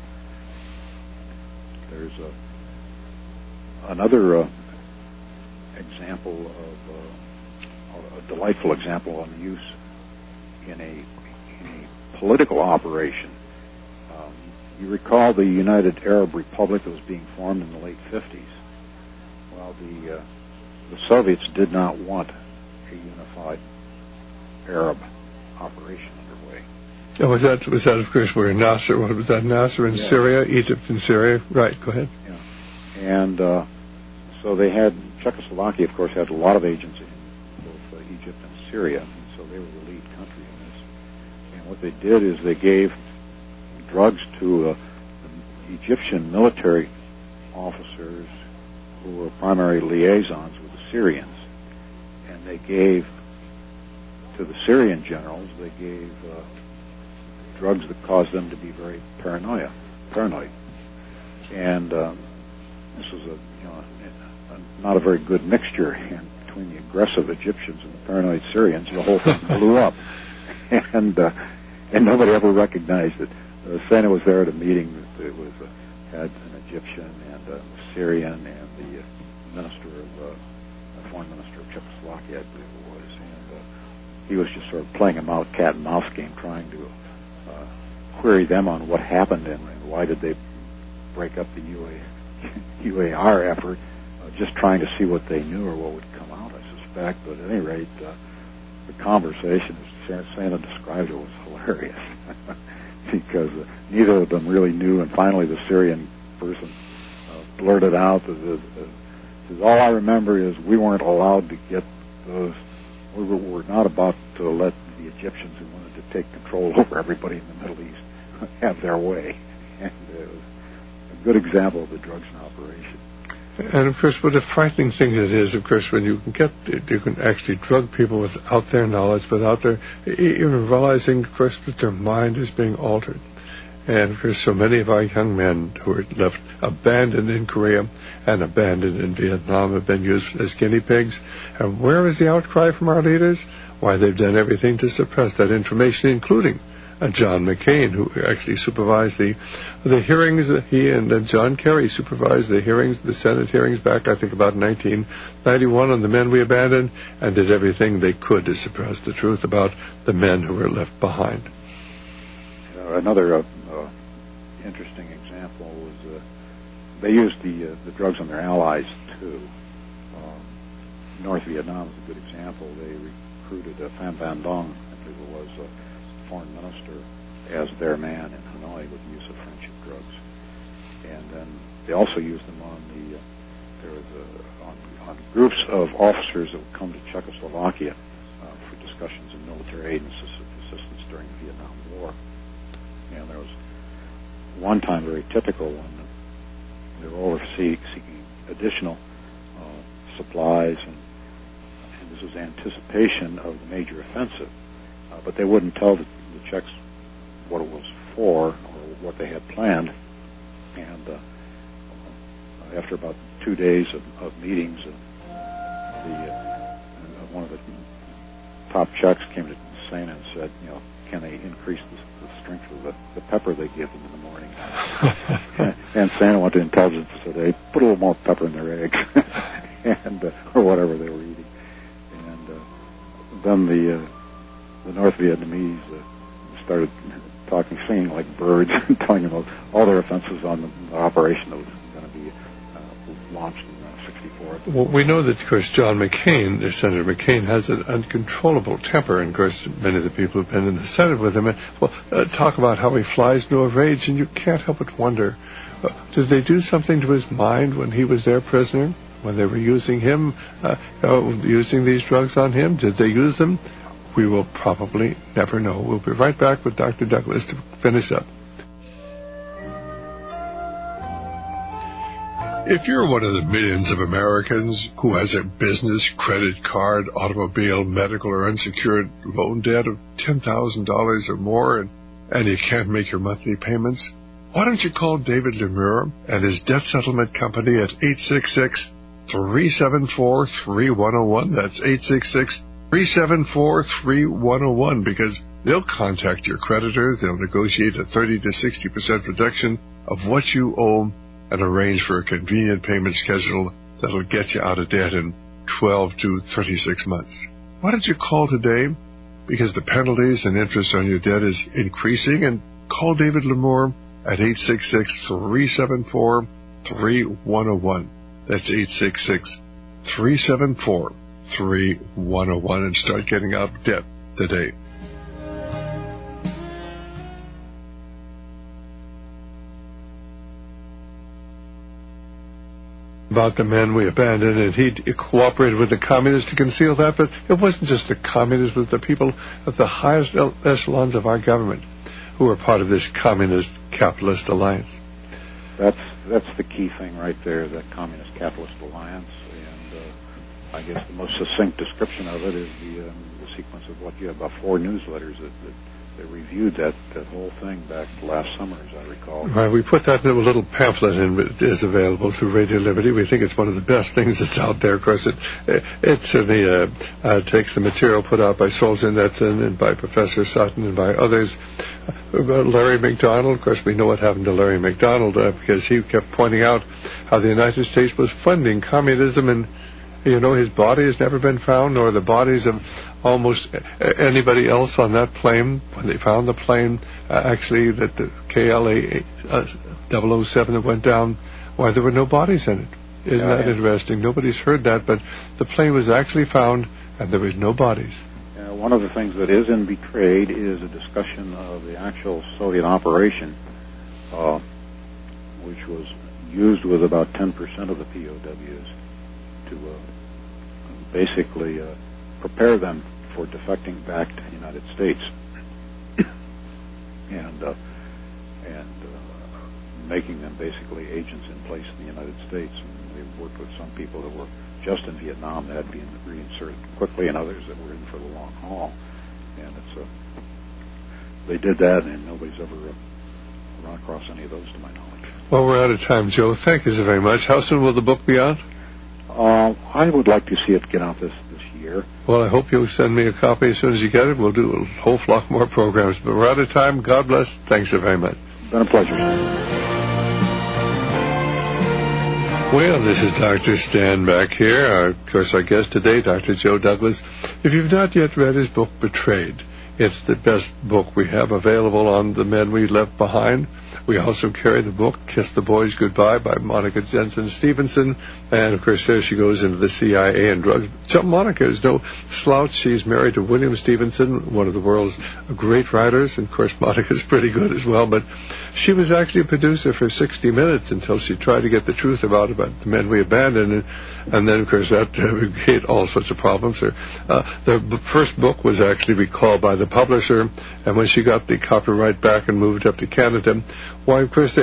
There's another example of a delightful example on use in a political operation. You recall the United Arab Republic that was being formed in the late 50s. Well, the Soviets did not want a unified Arab operation underway. Oh, was that of course where Nasser? What was that? Nasser in Syria, Egypt and Syria. Right. Go ahead. Yeah. And so they had Czechoslovakia, of course, had a lot of agents in both Egypt and Syria, and so they were the lead country in this. And what they did is they gave drugs to the Egyptian military officers who were primary liaisons with the Syrians, and they gave to the Syrian generals, they gave drugs that caused them to be very paranoid. And this was not a very good mixture between the aggressive Egyptians and the paranoid Syrians. The whole thing blew up, and nobody ever recognized it. Sena was there at a meeting that it was had an Egyptian and a Syrian and the foreign minister of Czechoslovakia, I believe it was, and he was just sort of playing a cat and mouse game, trying to query them on what happened and why did they break up the UAR effort, just trying to see what they knew or what would come out, I suspect. But at any rate, the conversation, as Sena described it, was hilarious because neither of them really knew, and finally the Syrian person blurted out that all I remember is we weren't allowed to get those. We were not about to let the Egyptians who wanted to take control over everybody in the Middle East have their way. And it was a good example of the drugs in operation. And of course, what a frightening thing it is, of course, when you can actually drug people without their knowledge, without their even realizing, of course, that their mind is being altered. And of course, so many of our young men who are left abandoned in Korea and abandoned in Vietnam have been used as guinea pigs. And where is the outcry from our leaders? Why, they've done everything to suppress that information, including John McCain, who actually supervised the hearings. He and John Kerry supervised the hearings, the Senate hearings back, I think, about 1991 on the men we abandoned, and did everything they could to suppress the truth about the men who were left behind. Another interesting example was they used the drugs on their allies too. North Vietnam is a good example. They recruited Pham Van Dong, I believe it was, a foreign minister, as their man in Hanoi with the use of friendship drugs. And then they also used them on on groups of officers that would come to Czechoslovakia for discussions in military aid and assistance during the Vietnam War. And there was one time very typical when they were overseas seeking additional supplies, and this was anticipation of the major offensive. But they wouldn't tell the Czechs what it was for or what they had planned. And after about 2 days of meetings, one of the top Czechs came to Sena and said, can they increase the strength of the pepper they give them in the morning? And Sena went to intelligence and said they put a little more pepper in their eggs, and or whatever they were eating. And then the North Vietnamese started talking, singing like birds, and telling them all their offenses on the operation that was going to be launched in '64. Well, we know that, of course, John McCain, Senator McCain, has an uncontrollable temper, and, of course, many of the people who've been in the Senate with him, talk about how he flies no rage, and you can't help but wonder, did they do something to his mind when he was their prisoner, when they were using him, using these drugs on him? Did they use them? We will probably never know. We'll be right back with Dr. Douglas to finish up. If you're one of the millions of Americans who has a business, credit card, automobile, medical, or unsecured loan debt of $10,000 or more, and you can't make your monthly payments, why don't you call David Lemure and his debt settlement company at 866-374-3101. That's 866-374-3101, because they'll contact your creditors, they'll negotiate a 30 to 60% reduction of what you owe, and arrange for a convenient payment schedule that'll get you out of debt in 12 to 36 months. Why don't you call today? Because the penalties and interest on your debt is increasing, and call David Lemure at 866-374-3101. That's 866-374-3101, and start getting out of debt today. About the men we abandoned, and he cooperated with the communists to conceal that, but it wasn't just the communists, it was the people at the highest echelons of our government who were part of this communist capitalist alliance. That's the key thing right there, that communist capitalist alliance, and I guess the most succinct description of it is the sequence of what you have about 4 newsletters that reviewed that whole thing back last summer, as I recall. Right, we put that in a little pamphlet, and it is available through Radio Liberty. We think it's one of the best things that's out there. Of course, it certainly takes the material put out by Solzhenitsyn and by Professor Sutton and by others. Larry McDonald, of course, we know what happened to Larry McDonald because he kept pointing out how the United States was funding communism, and his body has never been found, nor the bodies of almost anybody else on that plane. When they found the plane, actually, that the KLA 007 that went down, why, there were no bodies in it. Isn't that interesting? Nobody's heard that, but the plane was actually found, and there was no bodies. One of the things that is in Betrayed is a discussion of the actual Soviet operation, which was used with about 10% of the POWs to basically prepare them for defecting back to the United States and making them basically agents in place in the United States. And we worked with some people that were just in Vietnam that had to be reinserted quickly, and others that were in for the long haul. And they did that, and nobody's ever run across any of those to my knowledge. Well, we're out of time, Joe. Thank you so very much. How soon will the book be out? I would like to see it get out this year. Well, I hope you'll send me a copy as soon as you get it. We'll do a whole flock more programs. But we're out of time. God bless. Thanks so very much. It's been a pleasure. Well, this is Dr. Stan back here. Of course, our guest today, Dr. Joe Douglas. If you've not yet read his book, Betrayed, it's the best book we have available on the men we left behind. We also carry the book, Kiss the Boys Goodbye, by Monica Jensen Stevenson. And, of course, there she goes into the CIA and drugs. Monica is no slouch. She's married to William Stevenson, one of the world's great writers. And, of course, Monica's pretty good as well. But she was actually a producer for 60 Minutes until she tried to get the truth about the men we abandoned. And then, of course, that created all sorts of problems. The first book was actually recalled by the publisher. And when she got the copyright back and moved up to Canada, why, of course, they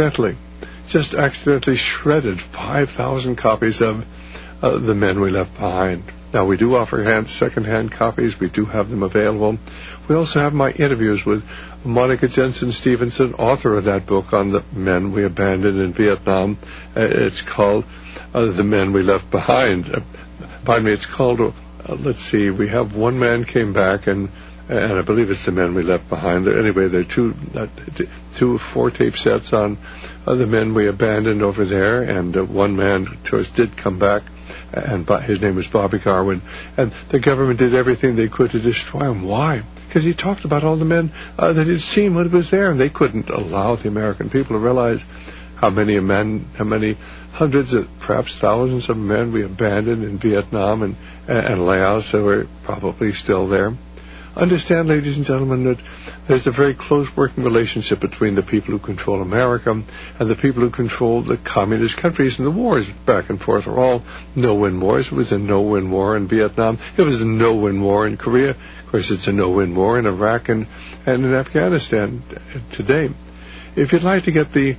just accidentally shredded 5,000 copies of The Men We Left Behind. Now, we do offer second-hand copies. We do have them available. We also have my interviews with Monica Jensen Stevenson, author of that book on the men we abandoned in Vietnam. It's called The Men We Left Behind. Pardon me, it's called, let's see, we have One Man Came Back, and I believe it's The Men We Left Behind. Anyway, there are two 4-tape sets on the men we abandoned over there, and one man, of course, did come back, and his name was Bobby Garwood, and the government did everything they could to destroy him. Why? Because he talked about all the men that he'd seen when he was there, and they couldn't allow the American people to realize how many hundreds of, perhaps thousands of men we abandoned in Vietnam and Laos that were probably still there. Understand, ladies and gentlemen, that there's a very close working relationship between the people who control America and the people who control the communist countries, and the wars back and forth are all no-win wars. It was a no-win war in Vietnam. It was a no-win war in Korea. Of course, it's a no-win war in Iraq and in Afghanistan today. If you'd like to get the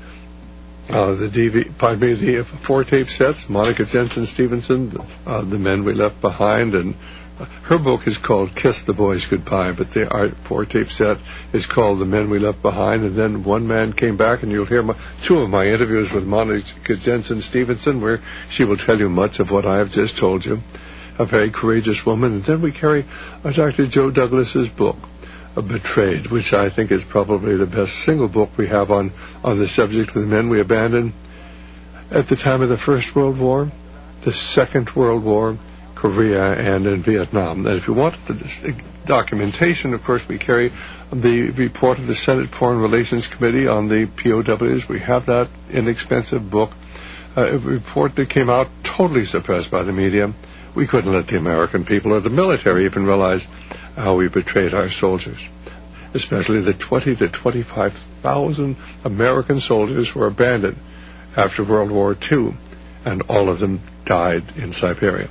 4-tape sets, Monica Jensen Stevenson, The Men We Left Behind, and her book is called Kiss the Boys Goodbye, but the 4-tape set is called The Men We Left Behind, and then One Man Came Back, and you'll hear two of my interviews with Monica Jensen Stevenson, where she will tell you much of what I have just told you. A very courageous woman. And then we carry Dr. Joe Douglas's book, Betrayed, which I think is probably the best single book we have on the subject of the men we abandoned at the time of the First World War, the Second World War, Korea, and in Vietnam. And if you want the documentation, of course, we carry the report of the Senate Foreign Relations Committee on the POWs. We have that inexpensive book, a report that came out totally suppressed by the media. We couldn't let the American people or the military even realize how we betrayed our soldiers, especially the 20 to 25,000 American soldiers who were abandoned after World War II, and all of them died in Siberia.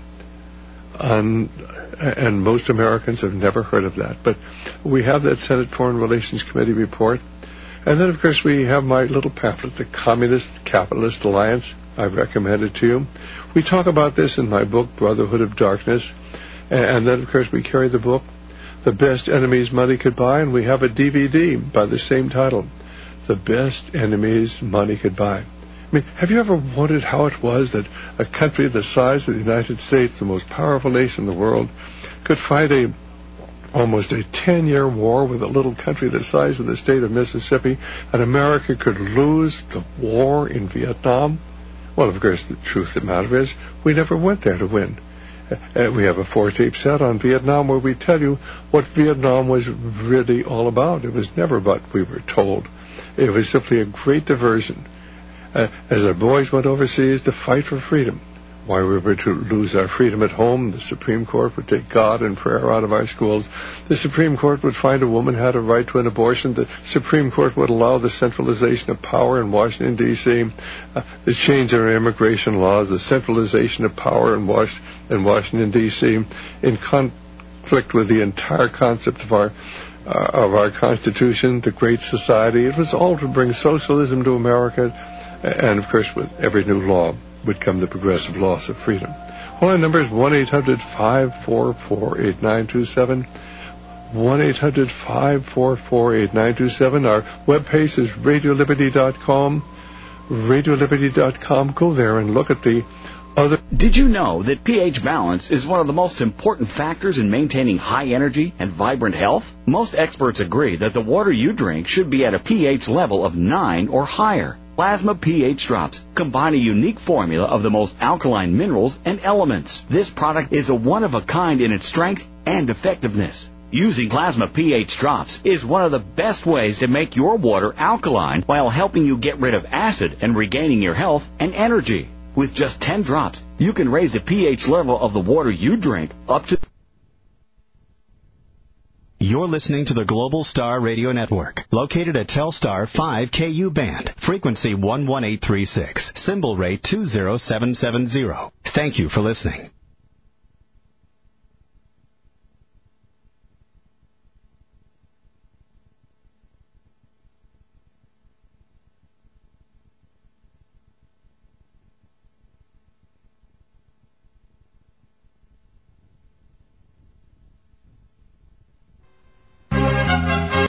And most Americans have never heard of that. But we have that Senate Foreign Relations Committee report. And then, of course, we have my little pamphlet, The Communist Capitalist Alliance. I've recommended to you. We talk about this in my book, Brotherhood of Darkness. And then, of course, we carry the book, The Best Enemies Money Could Buy, and we have a DVD by the same title, The Best Enemies Money Could Buy. I mean, have you ever wondered how it was that a country the size of the United States, the most powerful nation in the world, could fight almost a 10-year war with a little country the size of the state of Mississippi, and America could lose the war in Vietnam? Well, of course, the truth of the matter is we never went there to win. We have a 4-tape set on Vietnam where we tell you what Vietnam was really all about. It was never what we were told. It was simply a great diversion. As our boys went overseas to fight for freedom, why we were to lose our freedom at home, the Supreme Court would take God and prayer out of our schools. The Supreme Court would find a woman had a right to an abortion. The Supreme Court would allow the centralization of power in Washington, D.C., the change in our immigration laws, the centralization of power in Washington, D.C., in conflict with the entire concept of our Constitution, the Great Society. It was all to bring socialism to America. And, of course, with every new law would come the progressive loss of freedom. Well, our number is 1-800-544-8927. 1-800-544-8927. Our webpage is radioliberty.com. Radioliberty.com. Go there and look at the other Did you know that pH balance is one of the most important factors in maintaining high energy and vibrant health? Most experts agree that the water you drink should be at a pH level of 9 or higher. Plasma pH Drops combine a unique formula of the most alkaline minerals and elements. This product is a one-of-a-kind in its strength and effectiveness. Using Plasma pH Drops is one of the best ways to make your water alkaline while helping you get rid of acid and regaining your health and energy. With just 10 drops, you can raise the pH level of the water you drink up to... You're listening to the Global Star Radio Network, located at Telstar 5KU band, frequency 11836, symbol rate 20770. Thank you for listening.